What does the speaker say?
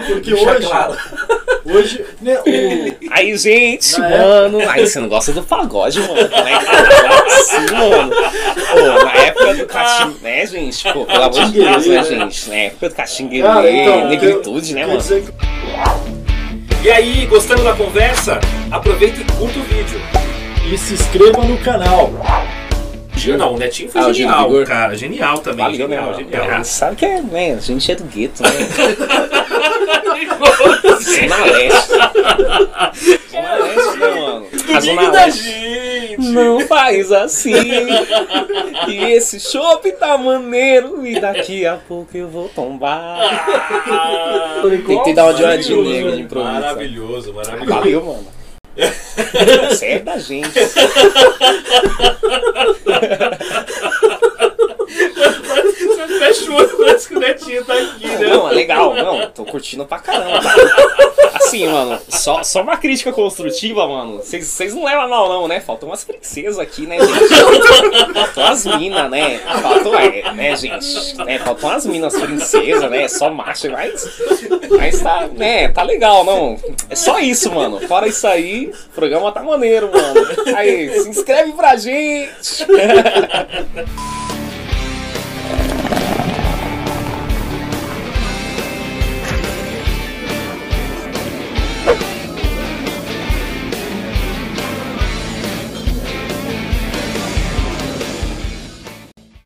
Porque Deixa claro. hoje, né, Aí, gente, mano. Aí você não gosta do pagode, mano. Como é que é assim, mano? Pô, na época do Caxinguele, né, gente? Pô, pelo amor de Deus, né, gente? Na época do Caxinguele, Cara, então, negritude, né, quer mano? dizer que- E aí, gostando da conversa? Aproveita e curta o vídeo. E se inscreva no canal. Não, o Netinho foi Ah, o Gino genial, Vigor. cara. Genial também. Valeu, né, Genial, mano? genial. Sabe que é, né? A gente é do gueto, né? Zona Leste. Zona Leste, né, mano? A Zona Leste. gente! Não faz assim. E esse chopp tá maneiro. E daqui a pouco eu vou tombar. Tentei dar uma de negra de improviso. Maravilhoso, maravilhoso. Valeu, mano. Você é da gente. Você fecha o olho, parece que o Netinho tá aqui, né? Não, é legal. Não, tô curtindo pra caramba. Assim, mano, só uma crítica construtiva, mano. Vocês não levam a mal, não, né? Faltam umas princesas aqui, né, gente? Faltam as minas, né? Né, gente? Né? Faltam as minas princesas, né? Só macho, mas tá, né? Tá legal, não. É só isso, mano. Fora isso aí, o programa tá maneiro, mano. Aí, se inscreve pra gente.